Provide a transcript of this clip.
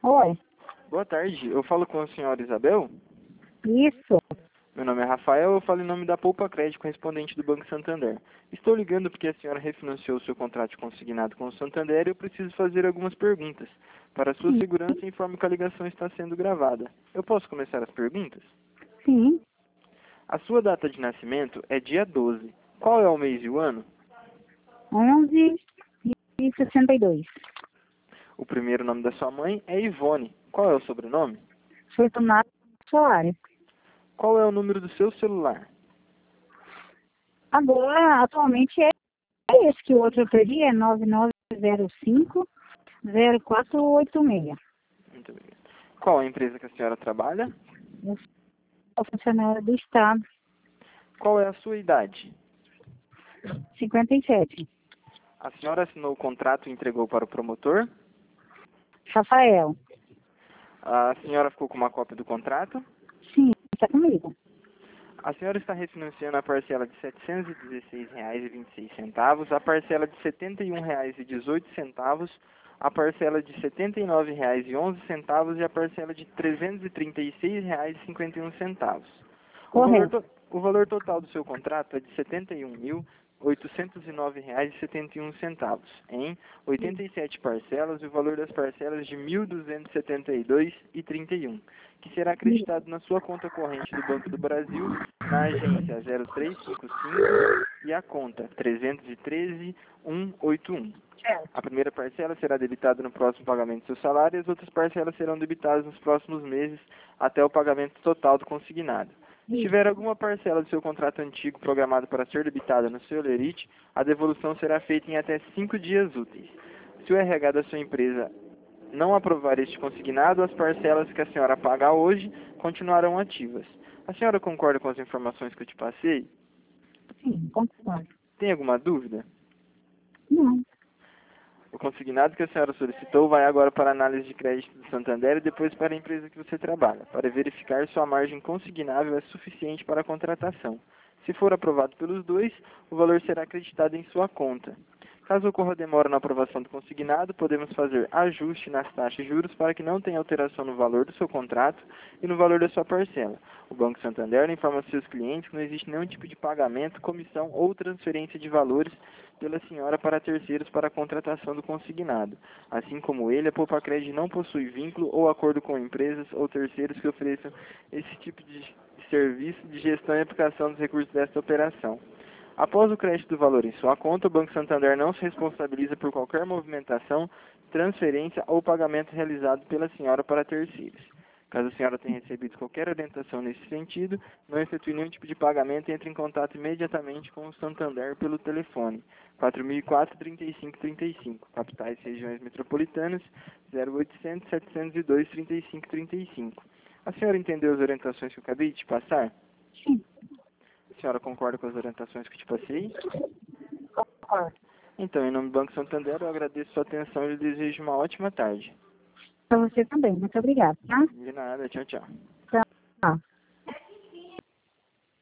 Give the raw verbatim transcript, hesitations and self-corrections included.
Oi, Boa tarde, eu falo com a senhora Isabel? isso. Meu nome é Rafael, eu falo em nome da Poupa Crédito, correspondente do Banco Santander. Estou ligando porque a senhora refinanciou o seu contrato de consignado com o Santander e eu preciso fazer algumas perguntas. Para a sua Sim, segurança, informo que a ligação está sendo gravada. Eu posso começar as perguntas? sim. A sua data de nascimento é dia doze. Qual é o mês e o ano? onze e sessenta e dois. O primeiro nome da sua mãe é Ivone. Qual é o sobrenome? Fortunato Soares. Qual é o número do seu celular? Agora, atualmente, é esse que o outro eu perdi, é nove nove zero cinco zero quatro oito seis. Muito obrigado. Qual a empresa que a senhora trabalha? Eu sou funcionária do Estado. Qual é a sua idade? cinquenta e sete. A senhora assinou o contrato e entregou para o promotor? Rafael. A senhora ficou com uma cópia do contrato? Sim, está comigo. A senhora está refinanciando a parcela de setecentos e dezesseis reais e vinte e seis centavos, a parcela de setenta e um reais e dezoito centavos, a parcela de setenta e nove reais e onze centavos e a parcela de trezentos e trinta e seis reais e cinquenta e um centavos. O valor, Correto. to- o valor total do seu contrato é de setenta e um mil oitocentos e nove reais e setenta e um centavos, em oitenta e sete parcelas, e o valor das parcelas de mil duzentos e setenta e dois reais e trinta e um, que será acreditado na sua conta corrente do Banco do Brasil, na agência zero três cinco cinco e a conta trezentos e treze mil cento e oitenta e um. A primeira parcela será debitada no próximo pagamento do seu salário e as outras parcelas serão debitadas nos próximos meses até o pagamento total do consignado. Se Isso. tiver alguma parcela do seu contrato antigo programada para ser debitada no seu lerite, a devolução será feita em até cinco dias úteis. Se o R H da sua empresa não aprovar este consignado, as parcelas que a senhora paga hoje continuarão ativas. A senhora concorda com as informações que eu te passei? Sim, concordo. Tem alguma dúvida? Não. O consignado que a senhora solicitou vai agora para a análise de crédito do Santander e depois para a empresa que você trabalha, para verificar se a margem consignável é suficiente para a contratação. Se for aprovado pelos dois, o valor será acreditado em sua conta. Caso ocorra demora na aprovação do consignado, podemos fazer ajuste nas taxas de juros para que não tenha alteração no valor do seu contrato e no valor da sua parcela. O Banco Santander informa seus clientes que não existe nenhum tipo de pagamento, comissão ou transferência de valores pela senhora para terceiros para a contratação do consignado. Assim como ele, a Poupa Crédito não possui vínculo ou acordo com empresas ou terceiros que ofereçam esse tipo de serviço de gestão e aplicação dos recursos desta operação. Após o crédito do valor em sua conta, o Banco Santander não se responsabiliza por qualquer movimentação, transferência ou pagamento realizado pela senhora para terceiros. Caso a senhora tenha recebido qualquer orientação nesse sentido, não efetue nenhum tipo de pagamento e entre em contato imediatamente com o Santander pelo telefone quatro mil e quatro, trinta e cinco trinta e cinco, capitais e regiões metropolitanas zero oitocentos, setecentos e dois, trinta e cinco trinta e cinco. A senhora entendeu as orientações que eu acabei de te passar? Sim, A senhora concorda com as orientações que eu te passei? concordo. Então, em nome do Banco Santander, eu agradeço sua atenção e lhe desejo uma ótima tarde. Para você também. Muito obrigada, tá? De nada, tchau, tchau.